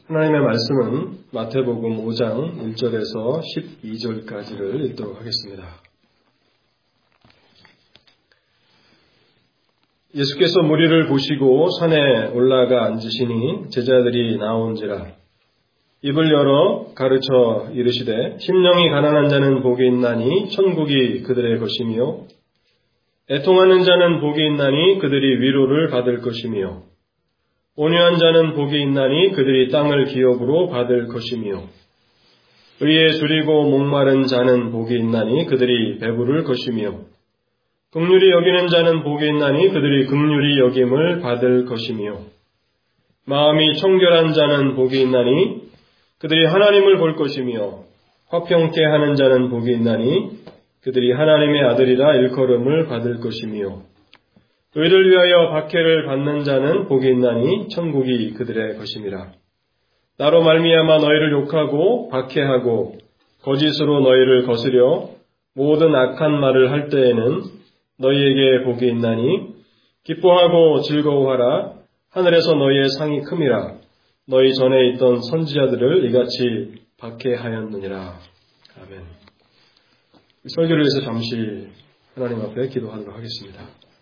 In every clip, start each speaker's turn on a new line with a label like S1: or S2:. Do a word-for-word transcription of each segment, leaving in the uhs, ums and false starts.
S1: 하나님의 말씀은 마태복음 오 장 일 절에서 십이 절까지를 읽도록 하겠습니다. 예수께서 무리를 보시고 산에 올라가 앉으시니 제자들이 나온지라. 입을 열어 가르쳐 이르시되 심령이 가난한 자는 복이 있나니 천국이 그들의 것이며 애통하는 자는 복이 있나니 그들이 위로를 받을 것이며 온유한 자는 복이 있나니 그들이 땅을 기업으로 받을 것이며 의에 줄이고 목마른 자는 복이 있나니 그들이 배부를 것이며 긍휼히 여기는 자는 복이 있나니 그들이 긍휼히 여김을 받을 것이며 마음이 청결한 자는 복이 있나니 그들이 하나님을 볼 것이며 화평케 하는 자는 복이 있나니 그들이 하나님의 아들이라 일컬음을 받을 것이며 의를 위하여 박해를 받는 자는 복이 있나니 천국이 그들의 것임이라. 나로 말미암아 너희를 욕하고 박해하고 거짓으로 너희를 거스려 모든 악한 말을 할 때에는 너희에게 복이 있나니 기뻐하고 즐거워하라. 하늘에서 너희의 상이 큼이라. 너희 전에 있던 선지자들을 이같이 박해하였느니라. 아멘. 설교를 위해서 잠시 하나님 앞에 기도하도록 하겠습니다.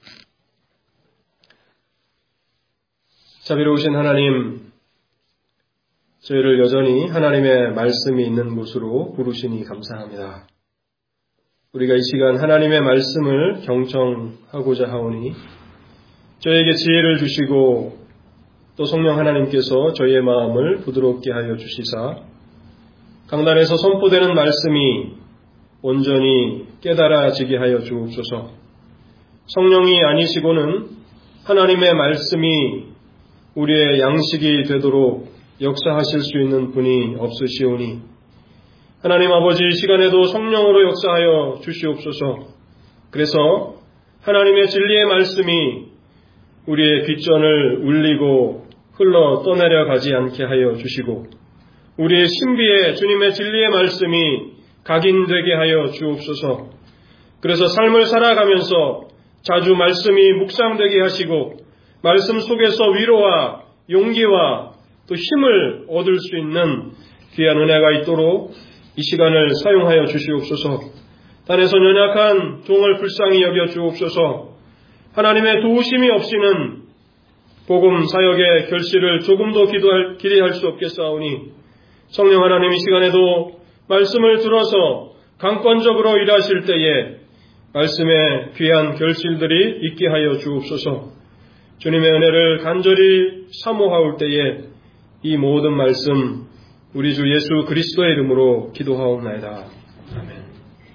S1: 자비로우신 하나님, 저희를 여전히 하나님의 말씀이 있는 곳으로 부르시니 감사합니다. 우리가 이 시간 하나님의 말씀을 경청하고자 하오니 저희에게 지혜를 주시고 또 성령 하나님께서 저희의 마음을 부드럽게 하여 주시사 강단에서 선포되는 말씀이 온전히 깨달아지게 하여 주옵소서. 성령이 아니시고는 하나님의 말씀이 우리의 양식이 되도록 역사하실 수 있는 분이 없으시오니 하나님 아버지 이 시간에도 성령으로 역사하여 주시옵소서. 그래서 하나님의 진리의 말씀이 우리의 귓전을 울리고 흘러 떠내려 가지 않게 하여 주시고 우리의 신비에 주님의 진리의 말씀이 각인되게 하여 주옵소서. 그래서 삶을 살아가면서 자주 말씀이 묵상되게 하시고 말씀 속에서 위로와 용기와 또 힘을 얻을 수 있는 귀한 은혜가 있도록 이 시간을 사용하여 주시옵소서. 단에서 연약한 종을 불쌍히 여겨 주옵소서. 하나님의 도우심이 없이는 복음 사역의 결실을 조금도 기도할, 기대할 수 없겠사오니 성령 하나님 이 시간에도 말씀을 들어서 강권적으로 일하실 때에 말씀의 귀한 결실들이 있게 하여 주옵소서. 주님의 은혜를 간절히 사모하올 때에 이 모든 말씀 우리 주 예수 그리스도의 이름으로 기도하옵나이다. 아멘.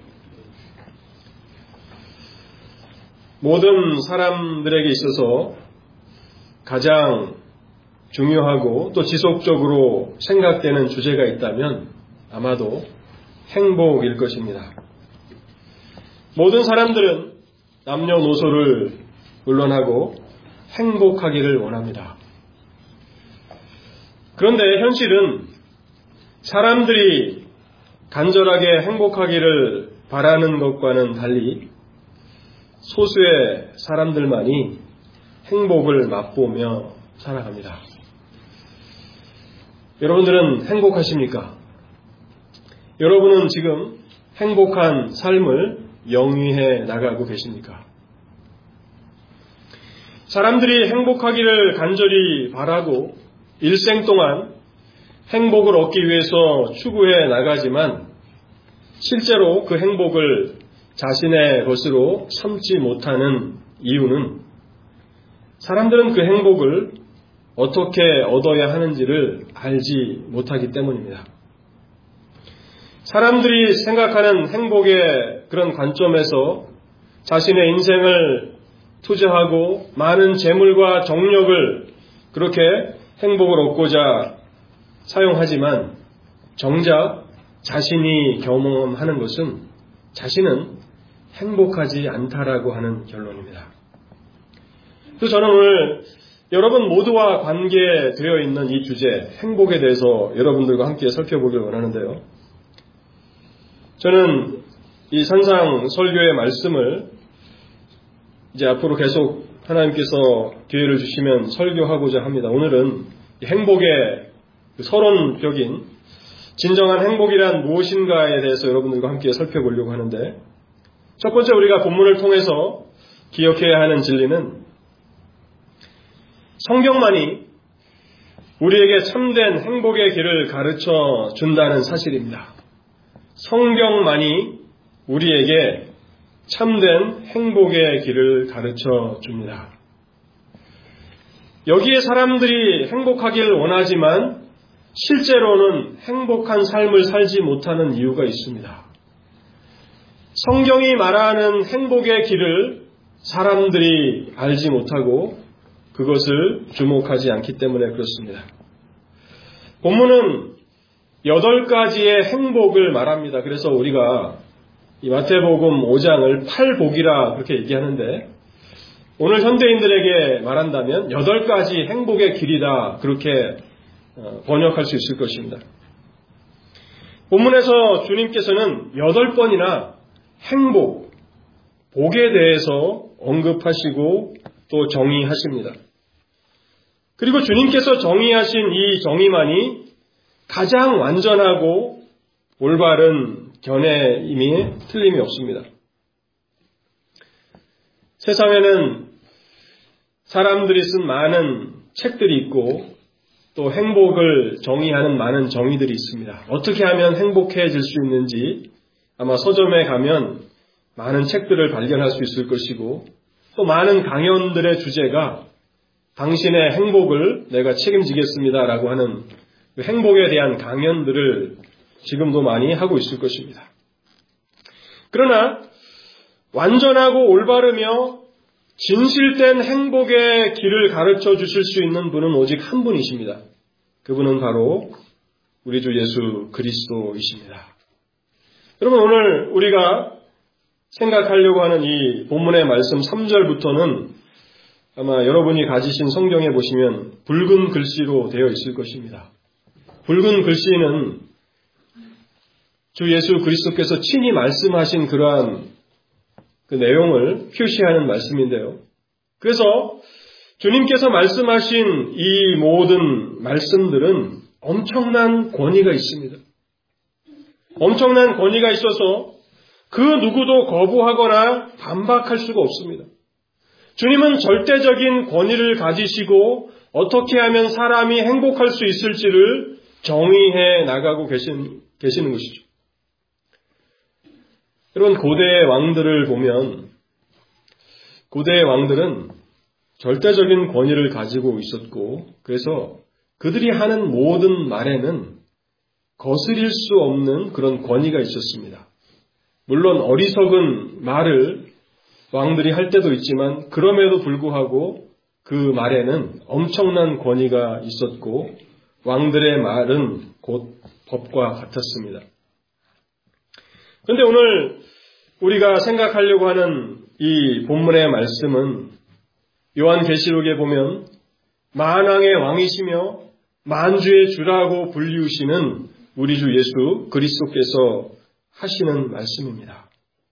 S1: 모든 사람들에게 있어서 가장 중요하고 또 지속적으로 생각되는 주제가 있다면 아마도 행복일 것입니다. 모든 사람들은 남녀노소를 물론하고 행복하기를 원합니다. 그런데 현실은 사람들이 간절하게 행복하기를 바라는 것과는 달리 소수의 사람들만이 행복을 맛보며 살아갑니다. 여러분들은 행복하십니까? 여러분은 지금 행복한 삶을 영위해 나가고 계십니까? 사람들이 행복하기를 간절히 바라고 일생 동안 행복을 얻기 위해서 추구해 나가지만 실제로 그 행복을 자신의 것으로 삼지 못하는 이유는 사람들은 그 행복을 어떻게 얻어야 하는지를 알지 못하기 때문입니다. 사람들이 생각하는 행복의 그런 관점에서 자신의 인생을 투자하고 많은 재물과 정력을 그렇게 행복을 얻고자 사용하지만 정작 자신이 경험하는 것은 자신은 행복하지 않다라고 하는 결론입니다. 그래서 저는 오늘 여러분 모두와 관계되어 있는 이 주제 행복에 대해서 여러분들과 함께 살펴보길 원하는데요. 저는 이 산상 설교의 말씀을 이제 앞으로 계속 하나님께서 기회를 주시면 설교하고자 합니다. 오늘은 행복의 서론적인 진정한 행복이란 무엇인가에 대해서 여러분들과 함께 살펴보려고 하는데, 첫 번째 우리가 본문을 통해서 기억해야 하는 진리는 성경만이 우리에게 참된 행복의 길을 가르쳐 준다는 사실입니다. 성경만이 우리에게 참된 행복의 길을 가르쳐 줍니다. 여기에 사람들이 행복하기를 원하지만 실제로는 행복한 삶을 살지 못하는 이유가 있습니다. 성경이 말하는 행복의 길을 사람들이 알지 못하고 그것을 주목하지 않기 때문에 그렇습니다. 본문은 여덟 가지의 행복을 말합니다. 그래서 우리가 이 마태복음 오 장을 팔복이라 그렇게 얘기하는데, 오늘 현대인들에게 말한다면 여덟 가지 행복의 길이다 그렇게 번역할 수 있을 것입니다. 본문에서 주님께서는 여덟 번이나 행복, 복에 대해서 언급하시고 또 정의하십니다. 그리고 주님께서 정의하신 이 정의만이 가장 완전하고 올바른 견해임이 틀림이 없습니다. 세상에는 사람들이 쓴 많은 책들이 있고 또 행복을 정의하는 많은 정의들이 있습니다. 어떻게 하면 행복해질 수 있는지 아마 서점에 가면 많은 책들을 발견할 수 있을 것이고, 또 많은 강연들의 주제가 당신의 행복을 내가 책임지겠습니다라고 하는 그 행복에 대한 강연들을 지금도 많이 하고 있을 것입니다. 그러나 완전하고 올바르며 진실된 행복의 길을 가르쳐 주실 수 있는 분은 오직 한 분이십니다. 그분은 바로 우리 주 예수 그리스도이십니다. 여러분, 오늘 우리가 생각하려고 하는 이 본문의 말씀 삼 절부터는 아마 여러분이 가지신 성경에 보시면 붉은 글씨로 되어 있을 것입니다. 붉은 글씨는 주 예수 그리스도께서 친히 말씀하신 그러한 그 내용을 표시하는 말씀인데요. 그래서 주님께서 말씀하신 이 모든 말씀들은 엄청난 권위가 있습니다. 엄청난 권위가 있어서 그 누구도 거부하거나 반박할 수가 없습니다. 주님은 절대적인 권위를 가지시고 어떻게 하면 사람이 행복할 수 있을지를 정의해 나가고 계신, 계시는 것이죠. 여러분, 고대의 왕들을 보면 고대의 왕들은 절대적인 권위를 가지고 있었고, 그래서 그들이 하는 모든 말에는 거스릴 수 없는 그런 권위가 있었습니다. 물론 어리석은 말을 왕들이 할 때도 있지만 그럼에도 불구하고 그 말에는 엄청난 권위가 있었고 왕들의 말은 곧 법과 같았습니다. 그런데 오늘 우리가 생각하려고 하는 이 본문의 말씀은 요한계시록에 보면 만왕의 왕이시며 만주의 주라고 불리우시는 우리 주 예수 그리스도께서 하시는 말씀입니다.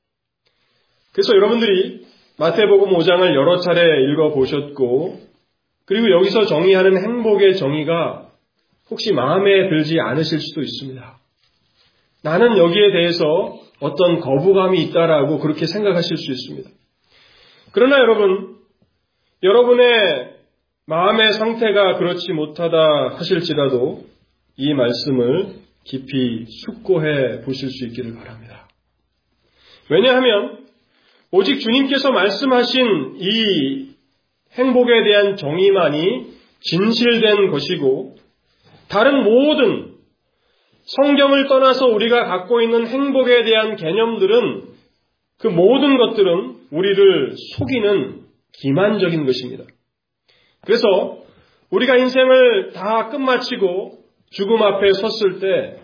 S1: 그래서 여러분들이 마태복음 오 장을 여러 차례 읽어보셨고, 그리고 여기서 정의하는 행복의 정의가 혹시 마음에 들지 않으실 수도 있습니다. 나는 여기에 대해서 어떤 거부감이 있다라고 그렇게 생각하실 수 있습니다. 그러나 여러분, 여러분의 마음의 상태가 그렇지 못하다 하실지라도 이 말씀을 깊이 숙고해 보실 수 있기를 바랍니다. 왜냐하면 오직 주님께서 말씀하신 이 행복에 대한 정의만이 진실된 것이고, 다른 모든 성경을 떠나서 우리가 갖고 있는 행복에 대한 개념들은, 그 모든 것들은 우리를 속이는 기만적인 것입니다. 그래서 우리가 인생을 다 끝마치고 죽음 앞에 섰을 때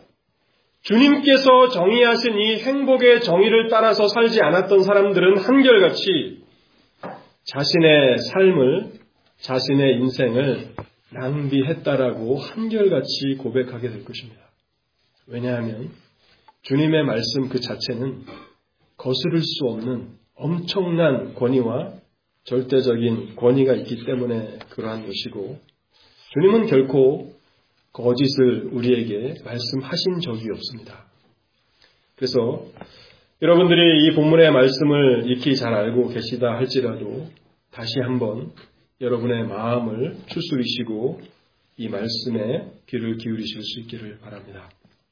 S1: 주님께서 정의하신 이 행복의 정의를 따라서 살지 않았던 사람들은 한결같이 자신의 삶을, 자신의 인생을 낭비했다라고 한결같이 고백하게 될 것입니다. 왜냐하면 주님의 말씀 그 자체는 거스를 수 없는 엄청난 권위와 절대적인 권위가 있기 때문에 그러한 것이고, 주님은 결코 거짓을 우리에게 말씀하신 적이 없습니다. 그래서 여러분들이 이 본문의 말씀을 익히 잘 알고 계시다 할지라도 다시 한번 여러분의 마음을 추스리시고 이 말씀에 귀를 기울이실 수 있기를 바랍니다.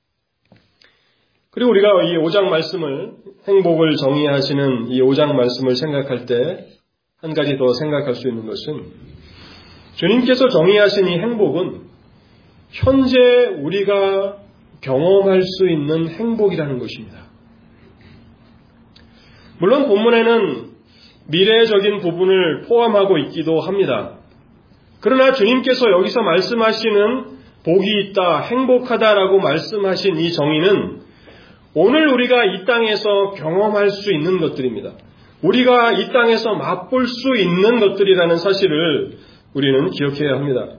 S1: 그리고 우리가 이 오 장 말씀을, 행복을 정의하시는 이 오 장 말씀을 생각할 때 한 가지 더 생각할 수 있는 것은 주님께서 정의하신 이 행복은 현재 우리가 경험할 수 있는 행복이라는 것입니다. 물론 본문에는 미래적인 부분을 포함하고 있기도 합니다. 그러나 주님께서 여기서 말씀하시는 복이 있다, 행복하다라고 말씀하신 이 정의는 오늘 우리가 이 땅에서 경험할 수 있는 것들입니다. 우리가 이 땅에서 맛볼 수 있는 것들이라는 사실을 우리는 기억해야 합니다.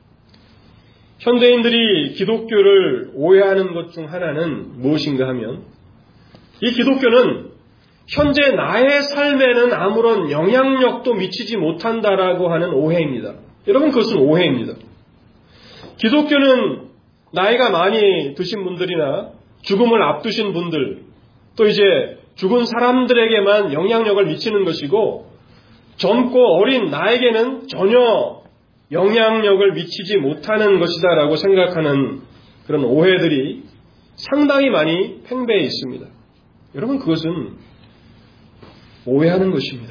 S1: 현대인들이 기독교를 오해하는 것 중 하나는 무엇인가 하면 이 기독교는 현재 나의 삶에는 아무런 영향력도 미치지 못한다라고 하는 오해입니다. 여러분, 그것은 오해입니다. 기독교는 나이가 많이 드신 분들이나 죽음을 앞두신 분들, 또 이제 죽은 사람들에게만 영향력을 미치는 것이고 젊고 어린 나에게는 전혀 영향력을 미치지 못하는 것이다라고 생각하는 그런 오해들이 상당히 많이 팽배해 있습니다. 여러분, 그것은 오해하는 것입니다.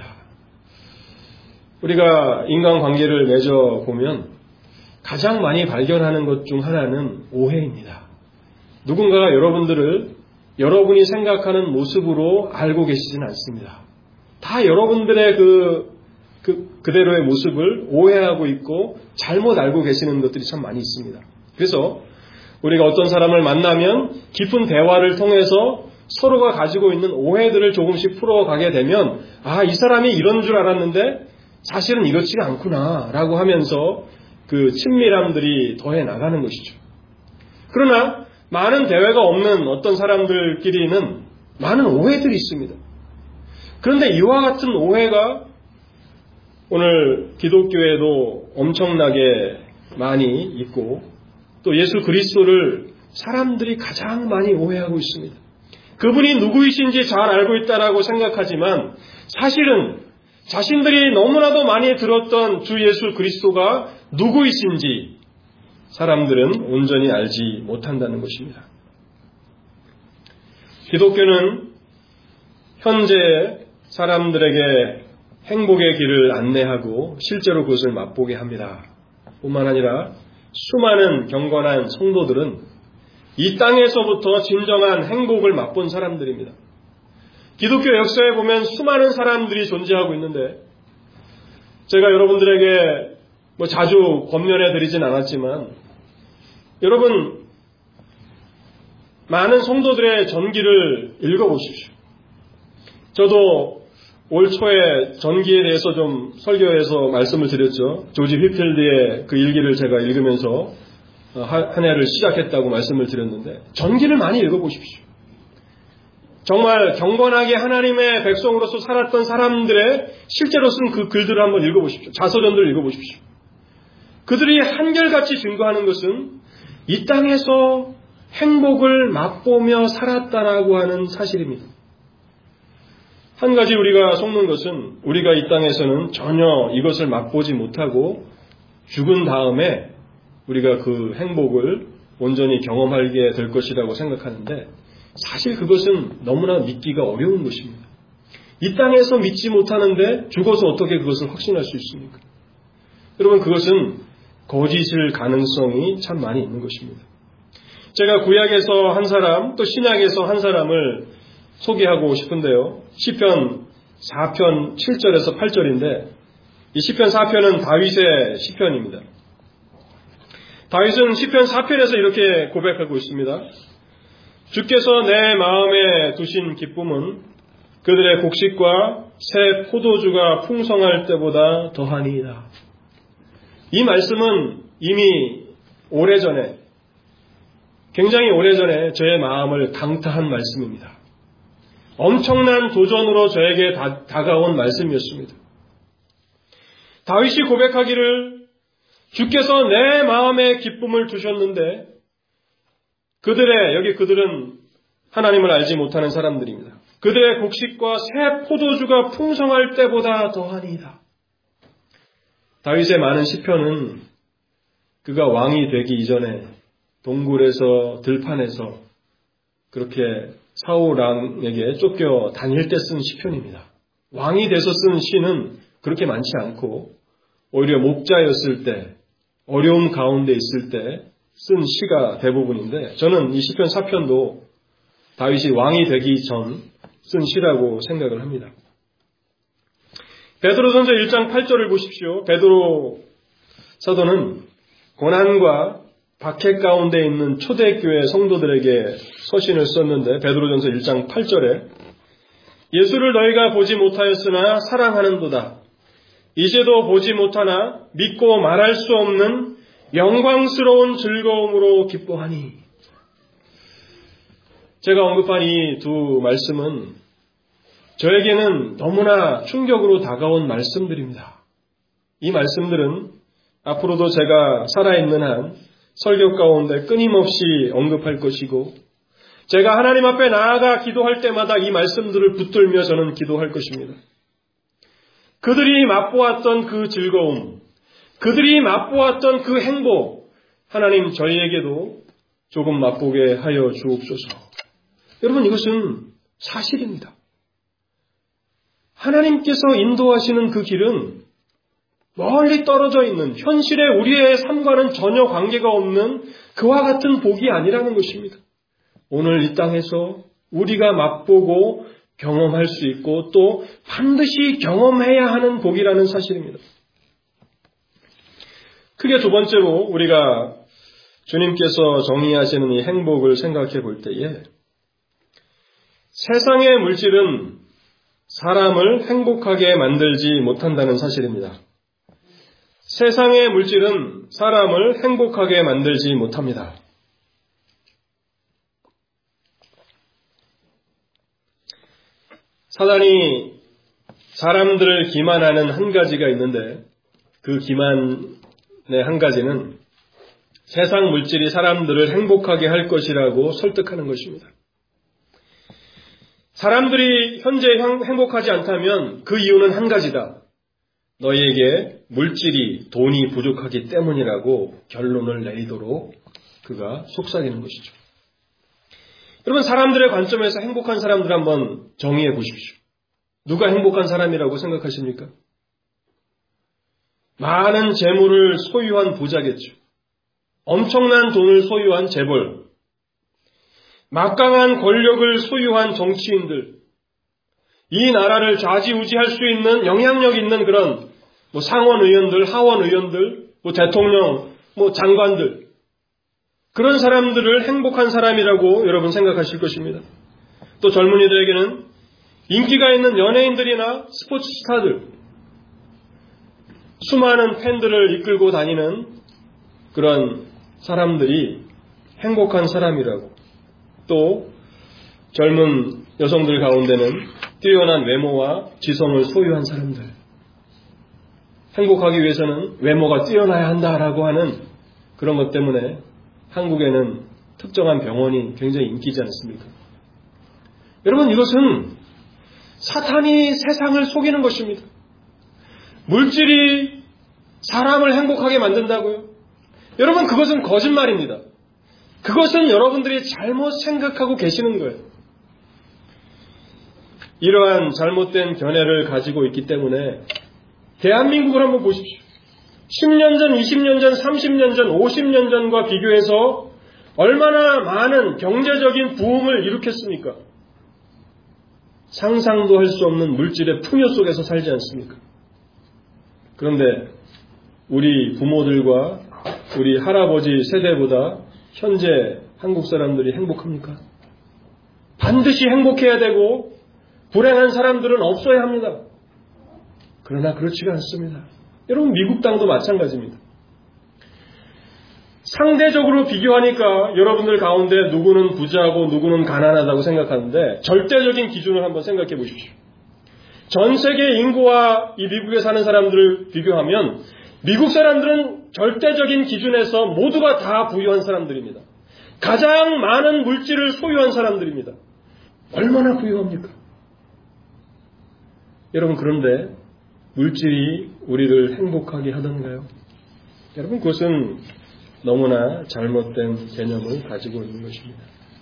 S1: 우리가 인간관계를 맺어보면 가장 많이 발견하는 것 중 하나는 오해입니다. 누군가가 여러분들을 여러분이 생각하는 모습으로 알고 계시지는 않습니다. 다 여러분들의 그, 그, 그대로의 모습을 오해하고 있고 잘못 알고 계시는 것들이 참 많이 있습니다. 그래서 우리가 어떤 사람을 만나면 깊은 대화를 통해서 서로가 가지고 있는 오해들을 조금씩 풀어가게 되면 아, 이 사람이 이런 줄 알았는데 사실은 이렇지가 않구나 라고 하면서 그 친밀함들이 더해 나가는 것이죠. 그러나 많은 대화가 없는 어떤 사람들끼리는 많은 오해들이 있습니다. 그런데 이와 같은 오해가 오늘 기독교에도 엄청나게 많이 있고 또 예수 그리스도를 사람들이 가장 많이 오해하고 있습니다. 그분이 누구이신지 잘 알고 있다라고 생각하지만 사실은 자신들이 너무나도 많이 들었던 주 예수 그리스도가 누구이신지 사람들은 온전히 알지 못한다는 것입니다. 기독교는 현재 사람들에게 행복의 길을 안내하고 실제로 그것을 맛보게 합니다. 뿐만 아니라 수많은 경건한 성도들은 이 땅에서부터 진정한 행복을 맛본 사람들입니다. 기독교 역사에 보면 수많은 사람들이 존재하고 있는데 제가 여러분들에게 뭐 자주 권면해 드리진 않았지만 여러분 많은 성도들의 전기를 읽어보십시오. 저도 올 초에 전기에 대해서 좀 설교해서 말씀을 드렸죠. 조지 휘필드의 그 일기를 제가 읽으면서 한 해를 시작했다고 말씀을 드렸는데 전기를 많이 읽어보십시오. 정말 경건하게 하나님의 백성으로서 살았던 사람들의 실제로 쓴 그 글들을 한번 읽어보십시오. 자서전들을 읽어보십시오. 그들이 한결같이 증거하는 것은 이 땅에서 행복을 맛보며 살았다라고 하는 사실입니다. 한 가지 우리가 속는 것은 우리가 이 땅에서는 전혀 이것을 맛보지 못하고 죽은 다음에 우리가 그 행복을 온전히 경험하게 될 것이라고 생각하는데 사실 그것은 너무나 믿기가 어려운 것입니다. 이 땅에서 믿지 못하는데 죽어서 어떻게 그것을 확신할 수 있습니까? 여러분, 그것은 거짓일 가능성이 참 많이 있는 것입니다. 제가 구약에서 한 사람 또 신약에서 한 사람을 소개하고 싶은데요. 시편 사 편 칠 절에서 팔 절인데 이 시편 사 편은 다윗의 시편입니다. 다윗은 시편 사 편에서 이렇게 고백하고 있습니다. 주께서 내 마음에 두신 기쁨은 그들의 곡식과 새 포도주가 풍성할 때보다 더하니이다. 이 말씀은 이미 오래전에 굉장히 오래전에 저의 마음을 강타한 말씀입니다. 엄청난 도전으로 저에게 다, 다가온 말씀이었습니다. 다윗이 고백하기를 주께서 내 마음에 기쁨을 두셨는데 그들의, 여기 그들은 하나님을 알지 못하는 사람들입니다. 그들의 곡식과 새 포도주가 풍성할 때보다 더하니이다. 다윗의 많은 시편은 그가 왕이 되기 이전에 동굴에서 들판에서 그렇게 사울 왕에게 쫓겨 다닐 때 쓴 시편입니다. 왕이 돼서 쓴 시는 그렇게 많지 않고 오히려 목자였을 때, 어려움 가운데 있을 때 쓴 시가 대부분인데 저는 이 시편 사 편도 다윗이 왕이 되기 전 쓴 시라고 생각을 합니다. 베드로전서 일 장 팔 절을 보십시오. 베드로 사도는 고난과 박해 가운데 있는 초대교회 성도들에게 서신을 썼는데 베드로전서 일 장 팔 절에 예수를 너희가 보지 못하였으나 사랑하는도다. 이제도 보지 못하나 믿고 말할 수 없는 영광스러운 즐거움으로 기뻐하니. 제가 언급한 이 두 말씀은 저에게는 너무나 충격으로 다가온 말씀들입니다. 이 말씀들은 앞으로도 제가 살아있는 한 설교 가운데 끊임없이 언급할 것이고 제가 하나님 앞에 나아가 기도할 때마다 이 말씀들을 붙들며 저는 기도할 것입니다. 그들이 맛보았던 그 즐거움, 그들이 맛보았던 그 행복, 하나님 저희에게도 조금 맛보게 하여 주옵소서. 여러분, 이것은 사실입니다. 하나님께서 인도하시는 그 길은 멀리 떨어져 있는 현실의 우리의 삶과는 전혀 관계가 없는 그와 같은 복이 아니라는 것입니다. 오늘 이 땅에서 우리가 맛보고 경험할 수 있고 또 반드시 경험해야 하는 복이라는 사실입니다. 크게 두 번째로 우리가 주님께서 정의하시는 이 행복을 생각해 볼 때에 세상의 물질은 사람을 행복하게 만들지 못한다는 사실입니다. 세상의 물질은 사람을 행복하게 만들지 못합니다. 사단이 사람들을 기만하는 한 가지가 있는데 그 기만의 한 가지는 세상 물질이 사람들을 행복하게 할 것이라고 설득하는 것입니다. 사람들이 현재 행복하지 않다면 그 이유는 한 가지다. 너희에게 물질이, 돈이 부족하기 때문이라고 결론을 내리도록 그가 속삭이는 것이죠. 여러분, 사람들의 관점에서 행복한 사람들 한번 정의해 보십시오. 누가 행복한 사람이라고 생각하십니까? 많은 재물을 소유한 부자겠죠. 엄청난 돈을 소유한 재벌, 막강한 권력을 소유한 정치인들, 이 나라를 좌지우지할 수 있는 영향력 있는 그런 뭐 상원 의원들, 하원 의원들, 뭐 대통령, 뭐 장관들, 그런 사람들을 행복한 사람이라고 여러분 생각하실 것입니다. 또 젊은이들에게는 인기가 있는 연예인들이나 스포츠 스타들, 수많은 팬들을 이끌고 다니는 그런 사람들이 행복한 사람이라고, 또 젊은 여성들 가운데는 뛰어난 외모와 지성을 소유한 사람들, 행복하기 위해서는 외모가 뛰어나야 한다라고 하는 그런 것 때문에 한국에는 특정한 병원이 굉장히 인기지 않습니까? 여러분, 이것은 사탄이 세상을 속이는 것입니다. 물질이 사람을 행복하게 만든다고요? 여러분, 그것은 거짓말입니다. 그것은 여러분들이 잘못 생각하고 계시는 거예요. 이러한 잘못된 견해를 가지고 있기 때문에 대한민국을 한번 보십시오. 십 년 전, 이십 년 전, 삼십 년 전, 오십 년 전과 비교해서 얼마나 많은 경제적인 부흥을 일으켰습니까? 상상도 할 수 없는 물질의 풍요 속에서 살지 않습니까? 그런데 우리 부모들과 우리 할아버지 세대보다 현재 한국 사람들이 행복합니까? 반드시 행복해야 되고 불행한 사람들은 없어야 합니다. 그러나 그렇지가 않습니다. 여러분, 미국 땅도 마찬가지입니다. 상대적으로 비교하니까 여러분들 가운데 누구는 부자고 누구는 가난하다고 생각하는데 절대적인 기준을 한번 생각해 보십시오. 전 세계 인구와 이 미국에 사는 사람들을 비교하면 미국 사람들은 절대적인 기준에서 모두가 다 부유한 사람들입니다. 가장 많은 물질을 소유한 사람들입니다. 얼마나 부유합니까? 여러분, 그런데 물질이 우리를 행복하게 하던가요? 여러분, 그것은 너무나 잘못된 개념을 가지고 있는 것입니다.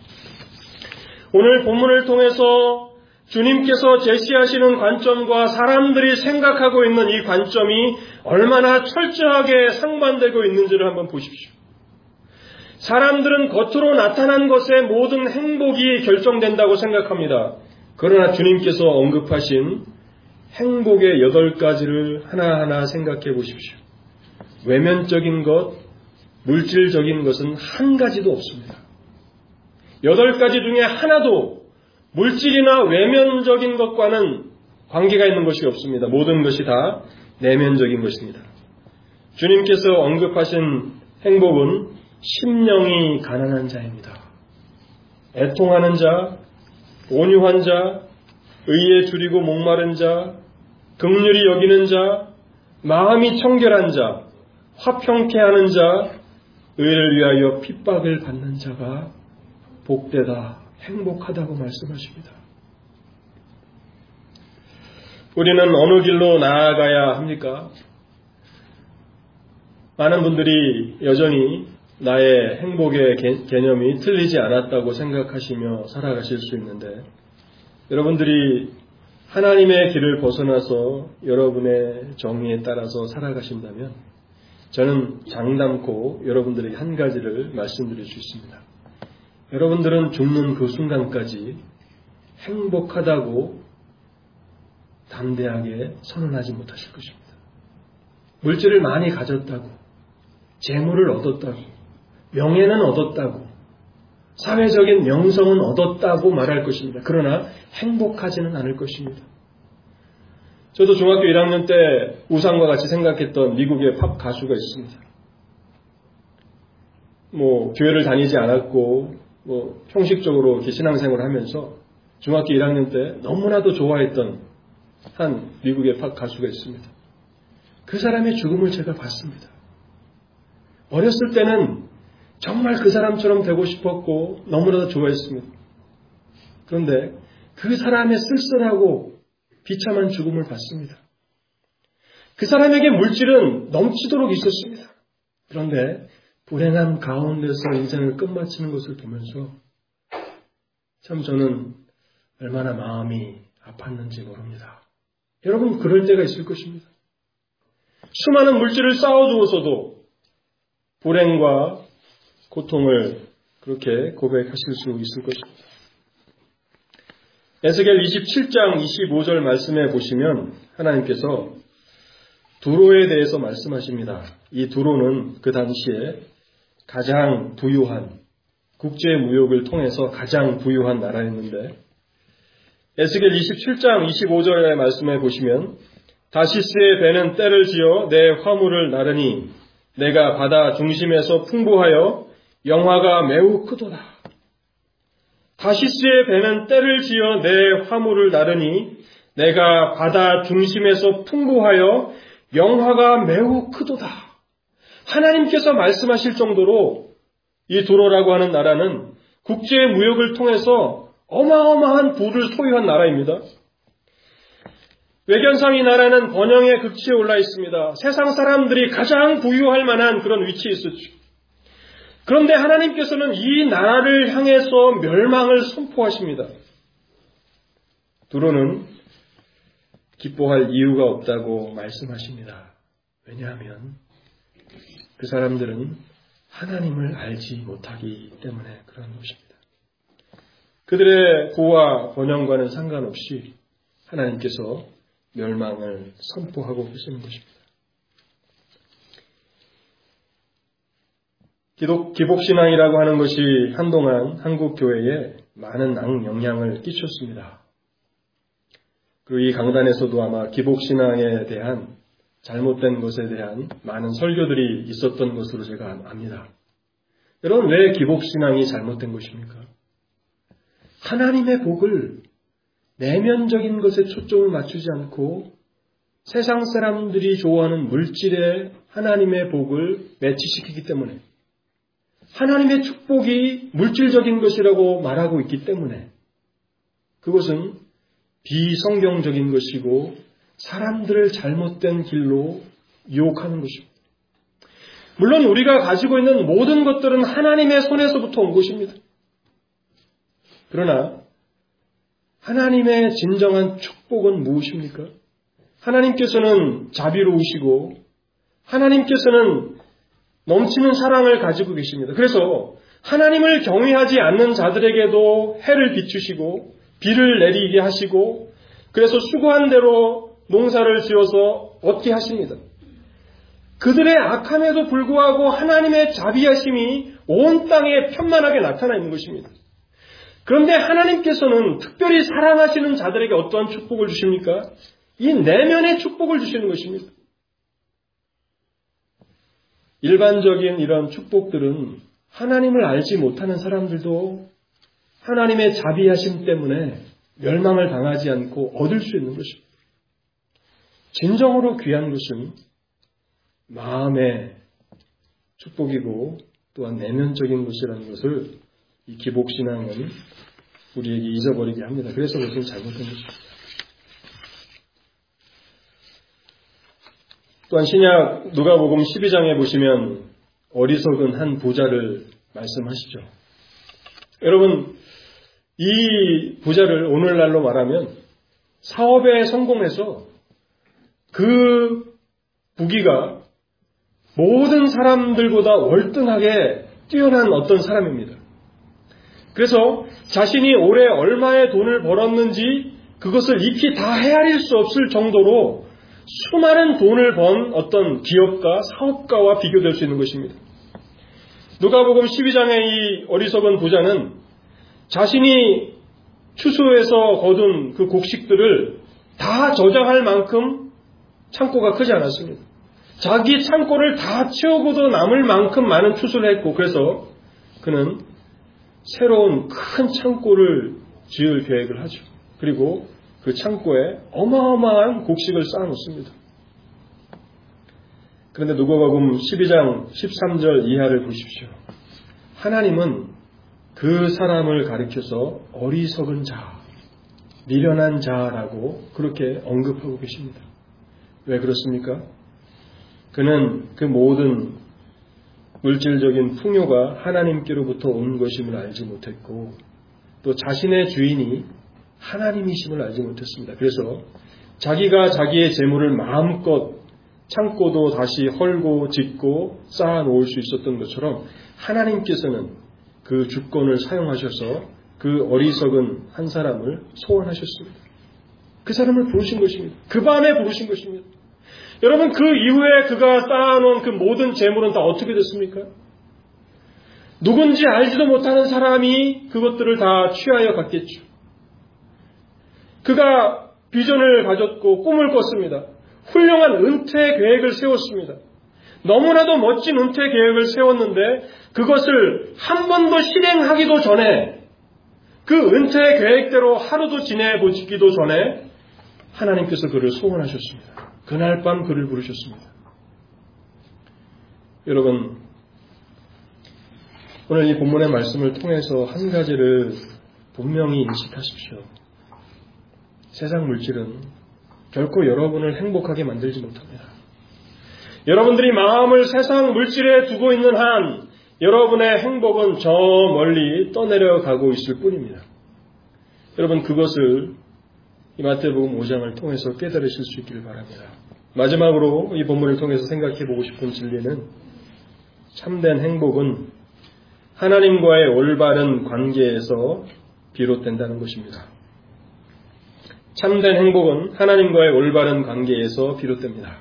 S1: 오늘 본문을 통해서 주님께서 제시하시는 관점과 사람들이 생각하고 있는 이 관점이 얼마나 철저하게 상반되고 있는지를 한번 보십시오. 사람들은 겉으로 나타난 것에 모든 행복이 결정된다고 생각합니다. 그러나 주님께서 언급하신 행복의 여덟 가지를 하나하나 생각해 보십시오. 외면적인 것, 물질적인 것은 한 가지도 없습니다. 여덟 가지 중에 하나도 물질이나 외면적인 것과는 관계가 있는 것이 없습니다. 모든 것이 다 내면적인 것입니다. 주님께서 언급하신 행복은 심령이 가난한 자입니다. 애통하는 자, 온유한 자, 의에 줄이고 목마른 자, 긍휼히 여기는 자, 마음이 청결한 자, 화평케 하는 자, 의를 위하여 핍박을 받는 자가 복되다, 행복하다고 말씀하십니다. 우리는 어느 길로 나아가야 합니까? 많은 분들이 여전히 나의 행복의 개념이 틀리지 않았다고 생각하시며 살아가실 수 있는데, 여러분들이 하나님의 길을 벗어나서 여러분의 정의에 따라서 살아가신다면 저는 장담코 여러분들에게 한 가지를 말씀드릴 수 있습니다. 여러분들은 죽는 그 순간까지 행복하다고 담대하게 선언하지 못하실 것입니다. 물질을 많이 가졌다고, 재물을 얻었다고, 명예는 얻었다고, 사회적인 명성은 얻었다고 말할 것입니다. 그러나 행복하지는 않을 것입니다. 저도 중학교 일 학년 때 우상과 같이 생각했던 미국의 팝 가수가 있습니다. 뭐 교회를 다니지 않았고 뭐 형식적으로 이렇게 신앙생활을 하면서 중학교 일 학년 때 너무나도 좋아했던 한 미국의 팝 가수가 있습니다. 그 사람의 죽음을 제가 봤습니다. 어렸을 때는 정말 그 사람처럼 되고 싶었고 너무나도 좋아했습니다. 그런데 그 사람의 쓸쓸하고 비참한 죽음을 봤습니다. 그 사람에게 물질은 넘치도록 있었습니다. 그런데 불행한 가운데서 인생을 끝마치는 것을 보면서 참 저는 얼마나 마음이 아팠는지 모릅니다. 여러분, 그럴 때가 있을 것입니다. 수많은 물질을 쌓아두어서도 불행과 고통을 그렇게 고백하실 수 있을 것입니다. 에스겔 이십칠 장 이십오 절 말씀에 보시면 하나님께서 두로에 대해서 말씀하십니다. 이 두로는 그 당시에 가장 부유한, 국제 무역을 통해서 가장 부유한 나라였는데, 에스겔 이십칠 장 이십오 절의 말씀에 보시면 다시스의 배는 떼를 지어 내 화물을 나르니 내가 바다 중심에서 풍부하여 영화가 매우 크도다. 다시스의 배는 떼를 지어 내 화물을 나르니 내가 바다 중심에서 풍부하여 영화가 매우 크도다. 하나님께서 말씀하실 정도로 이 두로라고 하는 나라는 국제 무역을 통해서 어마어마한 부를 소유한 나라입니다. 외견상 이 나라는 번영의 극치에 올라 있습니다. 세상 사람들이 가장 부유할 만한 그런 위치에 있었죠. 그런데 하나님께서는 이 나라를 향해서 멸망을 선포하십니다. 두로는 기뻐할 이유가 없다고 말씀하십니다. 왜냐하면 그 사람들은 하나님을 알지 못하기 때문에 그런 것입니다. 그들의 부와 번영과는 상관없이 하나님께서 멸망을 선포하고 계시는 것입니다. 기독, 기복신앙이라고 하는 것이 한동안 한국 교회에 많은 악영향을 끼쳤습니다. 그리고 이 강단에서도 아마 기복신앙에 대한 잘못된 것에 대한 많은 설교들이 있었던 것으로 제가 압니다. 여러분, 왜 기복신앙이 잘못된 것입니까? 하나님의 복을 내면적인 것에 초점을 맞추지 않고 세상 사람들이 좋아하는 물질에 하나님의 복을 매치시키기 때문에, 하나님의 축복이 물질적인 것이라고 말하고 있기 때문에 그것은 비성경적인 것이고 사람들을 잘못된 길로 유혹하는 것입니다. 물론 우리가 가지고 있는 모든 것들은 하나님의 손에서부터 온 것입니다. 그러나 하나님의 진정한 축복은 무엇입니까? 하나님께서는 자비로우시고 하나님께서는 넘치는 사랑을 가지고 계십니다. 그래서 하나님을 경외하지 않는 자들에게도 해를 비추시고 비를 내리게 하시고 그래서 수고한 대로 농사를 지어서 얻게 하십니다. 그들의 악함에도 불구하고 하나님의 자비하심이 온 땅에 편만하게 나타나 있는 것입니다. 그런데 하나님께서는 특별히 사랑하시는 자들에게 어떠한 축복을 주십니까? 이 내면의 축복을 주시는 것입니다. 일반적인 이런 축복들은 하나님을 알지 못하는 사람들도 하나님의 자비하심 때문에 멸망을 당하지 않고 얻을 수 있는 것입니다. 진정으로 귀한 것은 마음의 축복이고 또한 내면적인 것이라는 것을 이 기복신앙은 우리에게 잊어버리게 합니다. 그래서 그것은 잘못된 것입니다. 또한 신약 누가복음 십이 장에 보시면 어리석은 한 부자를 말씀하시죠. 여러분, 이 부자를 오늘날로 말하면 사업에 성공해서 그 부귀가 모든 사람들보다 월등하게 뛰어난 어떤 사람입니다. 그래서 자신이 올해 얼마의 돈을 벌었는지 그것을 익히 다 헤아릴 수 없을 정도로 수많은 돈을 번 어떤 기업가, 사업가와 비교될 수 있는 것입니다. 누가복음 십이 장의 이 어리석은 부자는 자신이 추수해서 거둔 그 곡식들을 다 저장할 만큼 창고가 크지 않았습니다. 자기 창고를 다 채우고도 남을 만큼 많은 추수를 했고, 그래서 그는 새로운 큰 창고를 지을 계획을 하죠. 그리고 그 창고에 어마어마한 곡식을 쌓아놓습니다. 그런데 누가복음 십이 장 십삼 절 이하를 보십시오. 하나님은 그 사람을 가리켜서 어리석은 자, 미련한 자라고 그렇게 언급하고 계십니다. 왜 그렇습니까? 그는 그 모든 물질적인 풍요가 하나님께로부터 온 것임을 알지 못했고 또 자신의 주인이 하나님이심을 알지 못했습니다. 그래서 자기가 자기의 재물을 마음껏 창고도 다시 헐고 짓고 쌓아놓을 수 있었던 것처럼 하나님께서는 그 주권을 사용하셔서 그 어리석은 한 사람을 소환하셨습니다. 그 사람을 부르신 것입니다. 그 밤에 부르신 것입니다. 여러분, 그 이후에 그가 쌓아놓은 그 모든 재물은 다 어떻게 됐습니까? 누군지 알지도 못하는 사람이 그것들을 다 취하여 갔겠죠. 그가 비전을 가졌고 꿈을 꿨습니다. 훌륭한 은퇴 계획을 세웠습니다. 너무나도 멋진 은퇴 계획을 세웠는데 그것을 한 번도 실행하기도 전에, 그 은퇴 계획대로 하루도 지내보기도 전에 하나님께서 그를 소원하셨습니다. 그날 밤 그를 부르셨습니다. 여러분, 오늘 이 본문의 말씀을 통해서 한 가지를 분명히 인식하십시오. 세상 물질은 결코 여러분을 행복하게 만들지 못합니다. 여러분들이 마음을 세상 물질에 두고 있는 한 여러분의 행복은 저 멀리 떠내려가고 있을 뿐입니다. 여러분, 그것을 이 마태복음 오 장을 통해서 깨달으실 수 있기를 바랍니다. 마지막으로 이 본문을 통해서 생각해 보고 싶은 진리는 참된 행복은 하나님과의 올바른 관계에서 비롯된다는 것입니다. 참된 행복은 하나님과의 올바른 관계에서 비롯됩니다.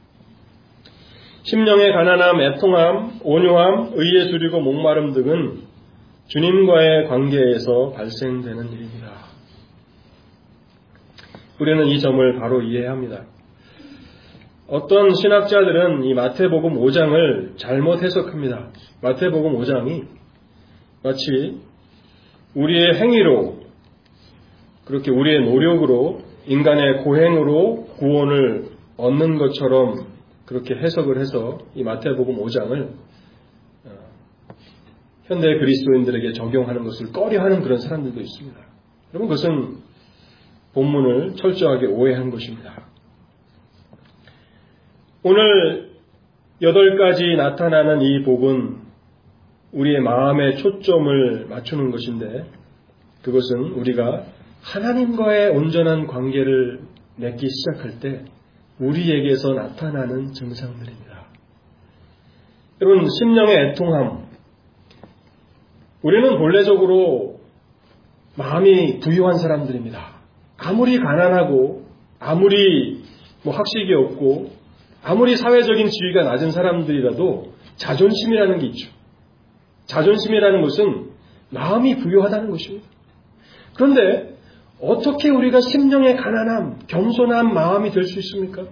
S1: 심령의 가난함, 애통함, 온유함, 의에 두리고 목마름 등은 주님과의 관계에서 발생되는 일입니다. 우리는 이 점을 바로 이해해야 합니다. 어떤 신학자들은 이 마태복음 오 장을 잘못 해석합니다. 마태복음 오 장이 마치 우리의 행위로, 그렇게 우리의 노력으로, 인간의 고행으로 구원을 얻는 것처럼 그렇게 해석을 해서 이 마태복음 오 장을 현대 그리스도인들에게 적용하는 것을 꺼려하는 그런 사람들도 있습니다. 여러분, 그것은 본문을 철저하게 오해한 것입니다. 오늘 여덟 가지 나타나는 이 복은 우리의 마음의 초점을 맞추는 것인데, 그것은 우리가 하나님과의 온전한 관계를 맺기 시작할 때 우리에게서 나타나는 증상들입니다. 여러분, 심령의 애통함, 우리는 본래적으로 마음이 부유한 사람들입니다. 아무리 가난하고 아무리 뭐 학식이 없고 아무리 사회적인 지위가 낮은 사람들이라도 자존심이라는 게 있죠. 자존심이라는 것은 마음이 부유하다는 것입니다. 그런데 어떻게 우리가 심령의 가난함, 겸손한 마음이 될 수 있습니까?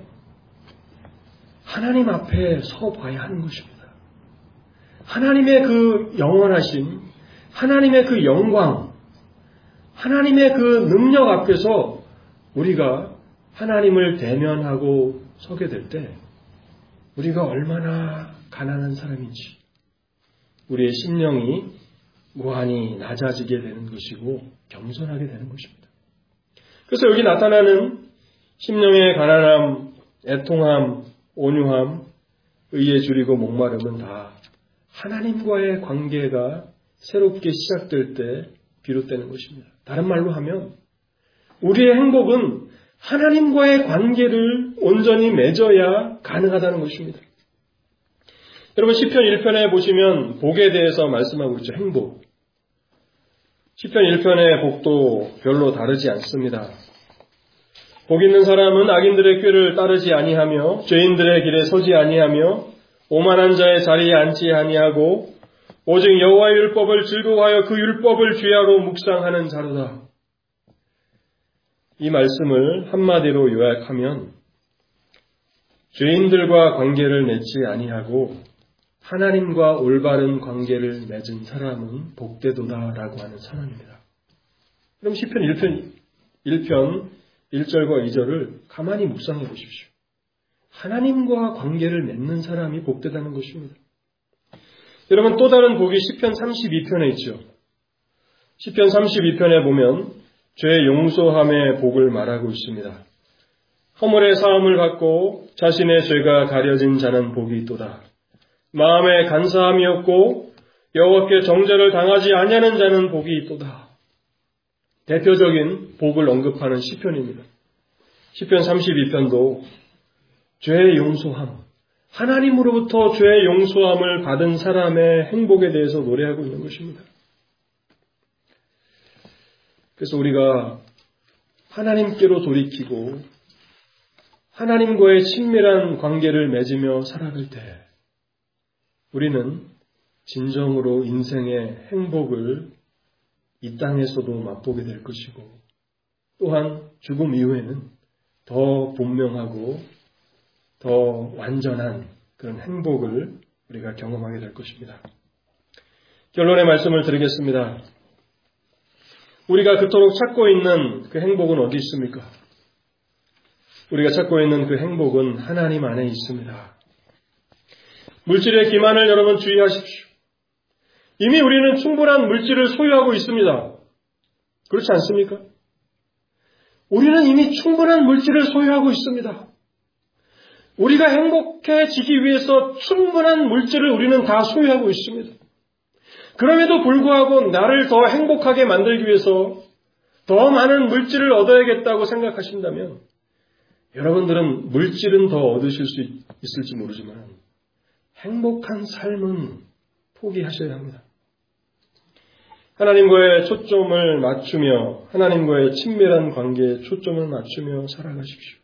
S1: 하나님 앞에 서 봐야 하는 것입니다. 하나님의 그 영원하심, 하나님의 그 영광, 하나님의 그 능력 앞에서 우리가 하나님을 대면하고 서게 될 때 우리가 얼마나 가난한 사람인지 우리의 심령이 무한히 낮아지게 되는 것이고 겸손하게 되는 것입니다. 그래서 여기 나타나는 심령의 가난함, 애통함, 온유함, 의에 줄이고 목마름은 다 하나님과의 관계가 새롭게 시작될 때 비롯되는 것입니다. 다른 말로 하면 우리의 행복은 하나님과의 관계를 온전히 맺어야 가능하다는 것입니다. 여러분, 시편 일 편에 보시면 복에 대해서 말씀하고 있죠. 행복. 시편 일 편의 복도 별로 다르지 않습니다. 복 있는 사람은 악인들의 꾀를 따르지 아니하며 죄인들의 길에 서지 아니하며 오만한 자의 자리에 앉지 아니하고 오직 여호와의 율법을 즐거워하여 그 율법을 주야로 묵상하는 자로다. 이 말씀을 한마디로 요약하면 죄인들과 관계를 맺지 아니하고 하나님과 올바른 관계를 맺은 사람은 복되도다라고 하는 선언입니다. 그럼 시편 일 편, 일 편 일 절과 이 절을 가만히 묵상해 보십시오. 하나님과 관계를 맺는 사람이 복되다는 것입니다. 여러분, 또 다른 복이 시편 삼십이 편에 있죠. 시편 삼십이 편에 보면 죄 용서함의 복을 말하고 있습니다. 허물의 사함을 받고 자신의 죄가 가려진 자는 복이 있도다. 마음에 간사함이 없고 여호와께 정죄를 당하지 아니하는 자는 복이 있도다. 대표적인 복을 언급하는 시편입니다. 시편 삼십이 편도 죄의 용서함, 하나님으로부터 죄의 용서함을 받은 사람의 행복에 대해서 노래하고 있는 것입니다. 그래서 우리가 하나님께로 돌이키고 하나님과의 친밀한 관계를 맺으며 살아갈 때 우리는 진정으로 인생의 행복을 이 땅에서도 맛보게 될 것이고 또한 죽음 이후에는 더 분명하고 더 완전한 그런 행복을 우리가 경험하게 될 것입니다. 결론의 말씀을 드리겠습니다. 우리가 그토록 찾고 있는 그 행복은 어디 있습니까? 우리가 찾고 있는 그 행복은 하나님 안에 있습니다. 물질의 기만을 여러분 주의하십시오. 이미 우리는 충분한 물질을 소유하고 있습니다. 그렇지 않습니까? 우리는 이미 충분한 물질을 소유하고 있습니다. 우리가 행복해지기 위해서 충분한 물질을 우리는 다 소유하고 있습니다. 그럼에도 불구하고 나를 더 행복하게 만들기 위해서 더 많은 물질을 얻어야겠다고 생각하신다면 여러분들은 물질은 더 얻으실 수 있을지 모르지만 행복한 삶은 포기하셔야 합니다. 하나님과의 초점을 맞추며 하나님과의 친밀한 관계에 초점을 맞추며 살아가십시오.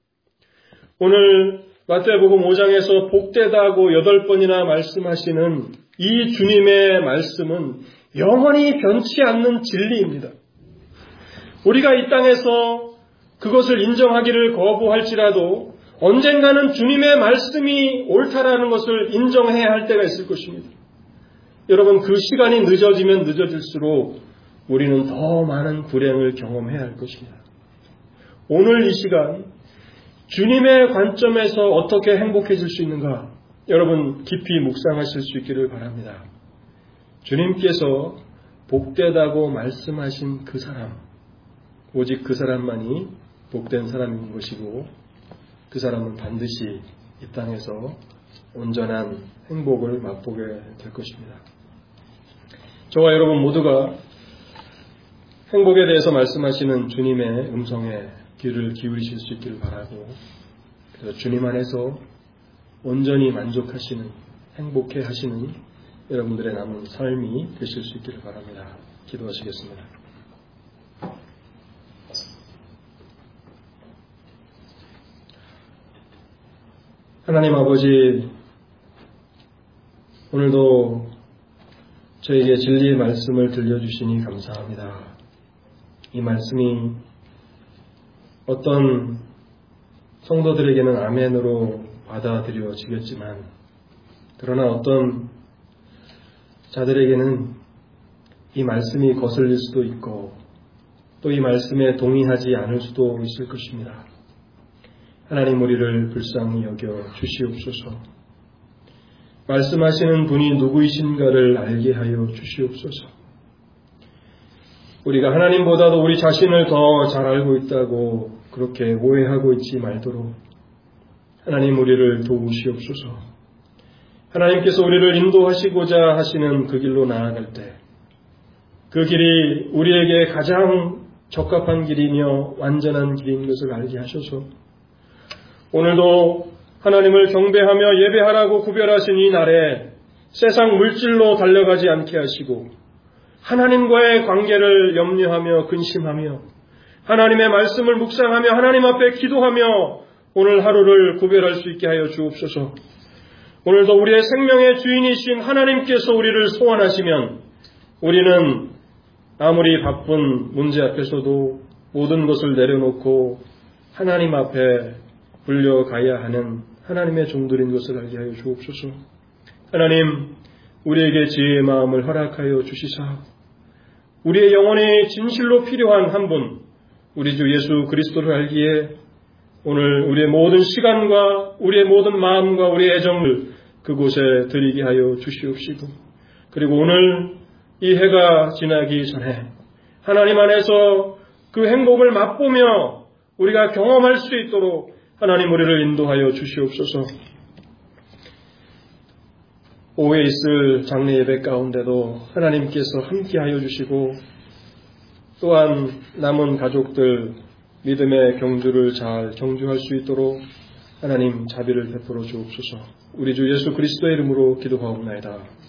S1: 오늘 마태복음 오 장에서 복되다고 여덟 번이나 말씀하시는 이 주님의 말씀은 영원히 변치 않는 진리입니다. 우리가 이 땅에서 그것을 인정하기를 거부할지라도 언젠가는 주님의 말씀이 옳다라는 것을 인정해야 할 때가 있을 것입니다. 여러분, 그 시간이 늦어지면 늦어질수록 우리는 더 많은 불행을 경험해야 할 것입니다. 오늘 이 시간 주님의 관점에서 어떻게 행복해질 수 있는가? 여러분 깊이 묵상하실 수 있기를 바랍니다. 주님께서 복되다고 말씀하신 그 사람, 오직 그 사람만이 복된 사람인 것이고 그 사람은 반드시 이 땅에서 온전한 행복을 맛보게 될 것입니다. 저와 여러분 모두가 행복에 대해서 말씀하시는 주님의 음성에 귀를 기울이실 수 있기를 바라고, 그래서 주님 안에서 온전히 만족하시는, 행복해 하시는 여러분들의 남은 삶이 되실 수 있기를 바랍니다. 기도하시겠습니다. 하나님 아버지, 오늘도 저에게 진리의 말씀을 들려주시니 감사합니다. 이 말씀이 어떤 성도들에게는 아멘으로 받아들여지겠지만, 그러나 어떤 자들에게는 이 말씀이 거슬릴 수도 있고 또 이 말씀에 동의하지 않을 수도 있을 것입니다. 하나님, 우리를 불쌍히 여겨 주시옵소서. 말씀하시는 분이 누구이신가를 알게 하여 주시옵소서. 우리가 하나님보다도 우리 자신을 더 잘 알고 있다고 그렇게 오해하고 있지 말도록 하나님, 우리를 도우시옵소서. 하나님께서 우리를 인도하시고자 하시는 그 길로 나아갈 때 그 길이 우리에게 가장 적합한 길이며 완전한 길인 것을 알게 하셔서 오늘도 하나님을 경배하며 예배하라고 구별하신 이 날에 세상 물질로 달려가지 않게 하시고 하나님과의 관계를 염려하며 근심하며 하나님의 말씀을 묵상하며 하나님 앞에 기도하며 오늘 하루를 구별할 수 있게 하여 주옵소서. 오늘도 우리의 생명의 주인이신 하나님께서 우리를 소원하시면 우리는 아무리 바쁜 문제 앞에서도 모든 것을 내려놓고 하나님 앞에 불려가야 하는 하나님의 종들인 것을 알게 하여 주옵소서. 하나님, 우리에게 지혜의 마음을 허락하여 주시사 우리의 영혼이 진실로 필요한 한 분, 우리 주 예수 그리스도를 알기에 오늘 우리의 모든 시간과 우리의 모든 마음과 우리의 애정을 그곳에 드리게 하여 주시옵시고, 그리고 오늘 이 해가 지나기 전에 하나님 안에서 그 행복을 맛보며 우리가 경험할 수 있도록 하나님, 우리를 인도하여 주시옵소서. 오후에 있을 장례 예배 가운데도 하나님께서 함께하여 주시고 또한 남은 가족들 믿음의 경주를 잘 경주할 수 있도록 하나님 자비를 베풀어 주옵소서. 우리 주 예수 그리스도의 이름으로 기도하옵나이다.